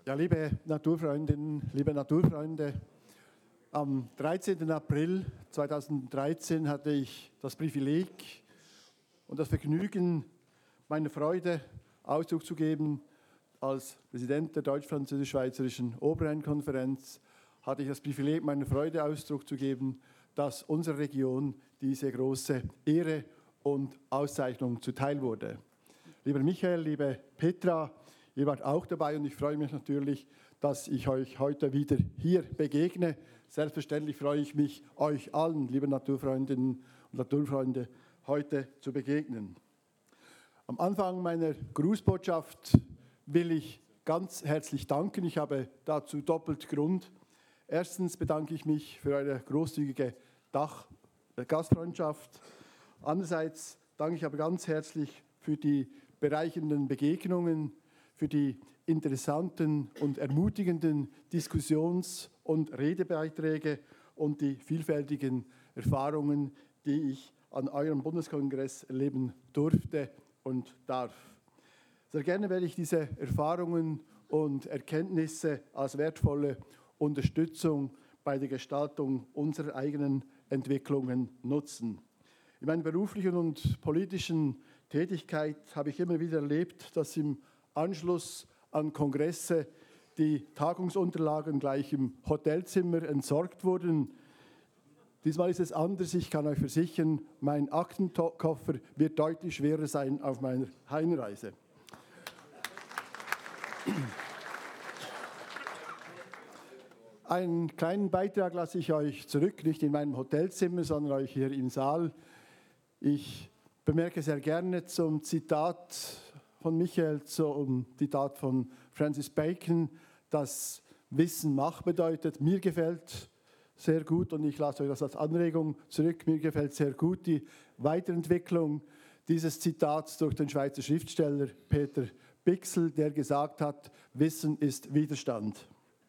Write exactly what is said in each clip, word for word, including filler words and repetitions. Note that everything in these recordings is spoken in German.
Ja, liebe Naturfreundinnen, liebe Naturfreunde, am dreizehnten April zweitausenddreizehn hatte ich das Privileg und das Vergnügen, meine Freude Ausdruck zu geben. Als Präsident der Deutsch-Französisch-Schweizerischen Oberrheinkonferenz hatte ich das Privileg, meiner Freude Ausdruck zu geben, dass unserer Region diese große Ehre und Auszeichnung zuteil wurde. Lieber Michael, liebe Petra, ihr wart auch dabei und ich freue mich natürlich, dass ich euch heute wieder hier begegne. Selbstverständlich freue ich mich, euch allen, liebe Naturfreundinnen und Naturfreunde, heute zu begegnen. Am Anfang meiner Grußbotschaft will ich ganz herzlich danken. Ich habe dazu doppelt Grund. Erstens bedanke ich mich für eure großzügige Dach- Gastfreundschaft. Andererseits danke ich aber ganz herzlich für die bereichernden Begegnungen, für die interessanten und ermutigenden Diskussions- und Redebeiträge und die vielfältigen Erfahrungen, die ich an eurem Bundeskongress erleben durfte und darf. Sehr gerne werde ich diese Erfahrungen und Erkenntnisse als wertvolle Unterstützung bei der Gestaltung unserer eigenen Entwicklungen nutzen. In meiner beruflichen und politischen Tätigkeit habe ich immer wieder erlebt, dass im Anschluss an Kongresse die Tagungsunterlagen gleich im Hotelzimmer entsorgt wurden. Diesmal ist es anders. Ich kann euch versichern, mein Aktenkoffer wird deutlich schwerer sein auf meiner Heimreise. Einen kleinen Beitrag lasse ich euch zurück, nicht in meinem Hotelzimmer, sondern euch hier im Saal. Ich bemerke sehr gerne zum Zitat von Michael, zum Zitat von Francis Bacon, dass Wissen Macht bedeutet. Mir gefällt sehr gut und ich lasse euch das als Anregung zurück. Mir gefällt sehr gut die Weiterentwicklung dieses Zitats durch den Schweizer Schriftsteller Peter Bichsel, der gesagt hat, Wissen ist Widerstand.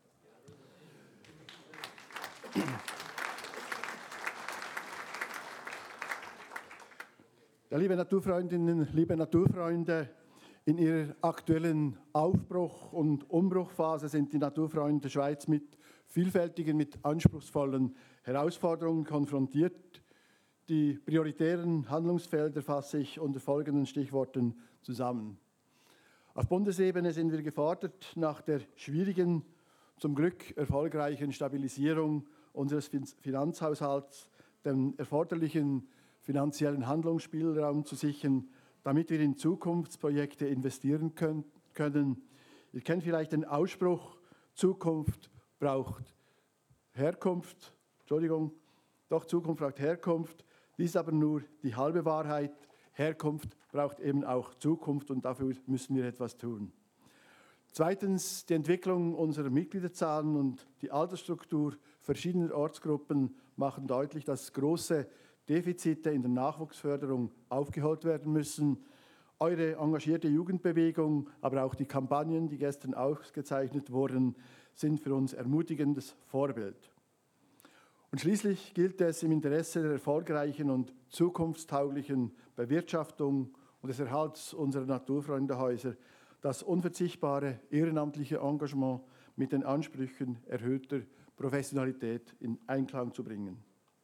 Ja, liebe Naturfreundinnen, liebe Naturfreunde, in ihrer aktuellen Aufbruch- und Umbruchphase sind die Naturfreunde der Schweiz mit vielfältigen, mit anspruchsvollen Herausforderungen konfrontiert. Die prioritären Handlungsfelder fasse ich unter folgenden Stichworten zusammen. Auf Bundesebene sind wir gefordert, nach der schwierigen, zum Glück erfolgreichen Stabilisierung unseres Finanzhaushalts den erforderlichen finanziellen Handlungsspielraum zu sichern, damit wir in Zukunftsprojekte investieren können. Ihr kennt vielleicht den Ausspruch, Zukunft braucht Herkunft. Entschuldigung, doch Zukunft braucht Herkunft. Dies ist aber nur die halbe Wahrheit. Herkunft braucht eben auch Zukunft und dafür müssen wir etwas tun. Zweitens, die Entwicklung unserer Mitgliederzahlen und die Altersstruktur verschiedener Ortsgruppen machen deutlich, dass große Defizite in der Nachwuchsförderung aufgeholt werden müssen. Eure engagierte Jugendbewegung, aber auch die Kampagnen, die gestern ausgezeichnet wurden, sind für uns ermutigendes Vorbild. Und schließlich gilt es im Interesse der erfolgreichen und zukunftstauglichen Bewirtschaftung und des Erhalts unserer Naturfreundehäuser, das unverzichtbare ehrenamtliche Engagement mit den Ansprüchen erhöhter Professionalität in Einklang zu bringen.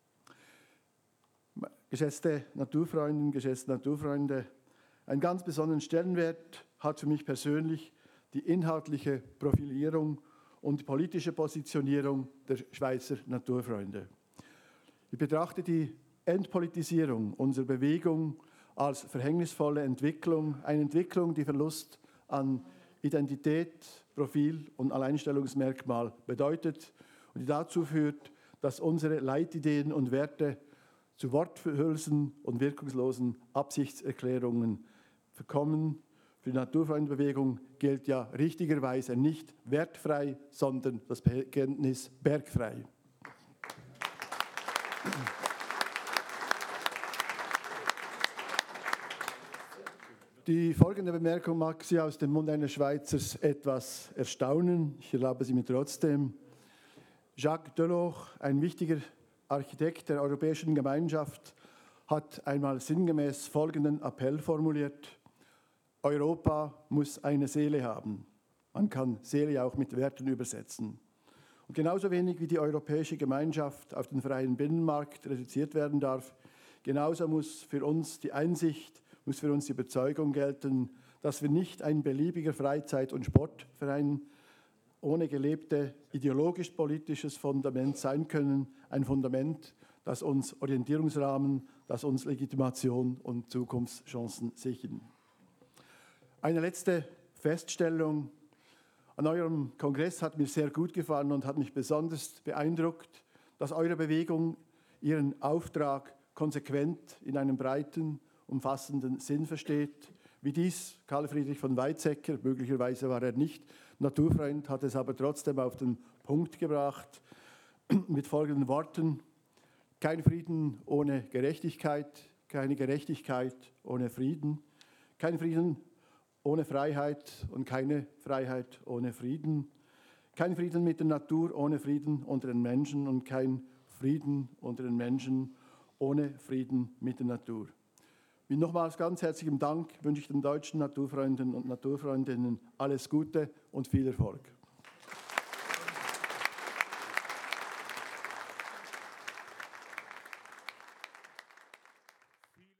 Geschätzte Naturfreundinnen, geschätzte Naturfreunde, einen ganz besonderen Stellenwert hat für mich persönlich die inhaltliche Profilierung und die politische Positionierung der Schweizer Naturfreunde. Ich betrachte die Entpolitisierung unserer Bewegung als verhängnisvolle Entwicklung, eine Entwicklung, die Verlust an Identität, Profil und Alleinstellungsmerkmal bedeutet und die dazu führt, dass unsere Leitideen und Werte zu Worthülsen und wirkungslosen Absichtserklärungen verkommen. Für die Naturfreundebewegung gilt ja richtigerweise nicht wertfrei, sondern das Bekenntnis bergfrei. Die folgende Bemerkung mag Sie aus dem Mund eines Schweizers etwas erstaunen. Ich erlaube sie mir trotzdem. Jacques Delors, ein wichtiger Architekt der Europäischen Gemeinschaft, hat einmal sinngemäß folgenden Appell formuliert: Europa muss eine Seele haben. Man kann Seele auch mit Werten übersetzen. Und genauso wenig wie die europäische Gemeinschaft auf den freien Binnenmarkt reduziert werden darf, genauso muss für uns die Einsicht, muss für uns die Überzeugung gelten, dass wir nicht ein beliebiger Freizeit- und Sportverein ohne gelebte ideologisch-politisches Fundament sein können, ein Fundament, das uns Orientierungsrahmen, das uns Legitimation und Zukunftschancen sichern. Eine letzte Feststellung. An eurem Kongress hat mir sehr gut gefallen und hat mich besonders beeindruckt, dass eure Bewegung ihren Auftrag konsequent in einem breiten, umfassenden Sinn versteht, wie dies Karl Friedrich von Weizsäcker, möglicherweise war er nicht Naturfreund, hat es aber trotzdem auf den Punkt gebracht, mit folgenden Worten: Kein Frieden ohne Gerechtigkeit, keine Gerechtigkeit ohne Frieden, kein Frieden ohne Freiheit und keine Freiheit ohne Frieden, kein Frieden mit der Natur ohne Frieden unter den Menschen und kein Frieden unter den Menschen ohne Frieden mit der Natur. Mit nochmals ganz herzlichem Dank wünsche ich den deutschen Naturfreunden und Naturfreundinnen alles Gute und viel Erfolg.